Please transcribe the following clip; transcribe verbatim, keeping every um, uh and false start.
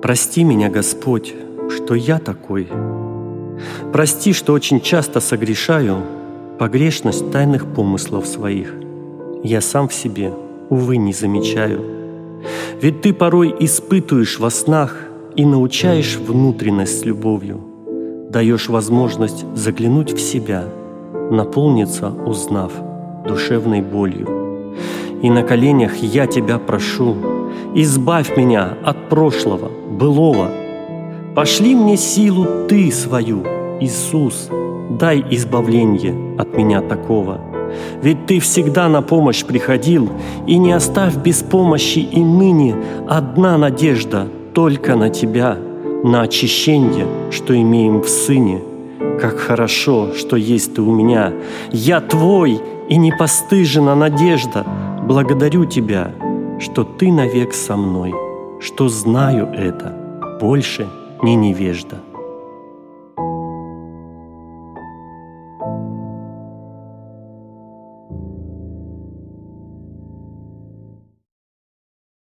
Прости меня, Господь, что я такой. Прости, что очень часто согрешаю погрешность тайных помыслов своих. Я сам в себе, увы, не замечаю. Ведь Ты порой испытываешь во снах и научаешь внутренность с любовью, даешь возможность заглянуть в себя, наполниться, узнав душевной болью. И на коленях я Тебя прошу, избавь меня от прошлого, былого. Пошли мне силу Ты свою, Иисус, дай избавление от меня такого. Ведь Ты всегда на помощь приходил, и не оставь без помощи и ныне одна надежда только на Тебя, на очищение, что имеем в Сыне. Как хорошо, что есть Ты у меня. Я Твой, и не постыжена надежда. Благодарю Тебя, что Ты навек со мной, что знаю это, больше не невежда.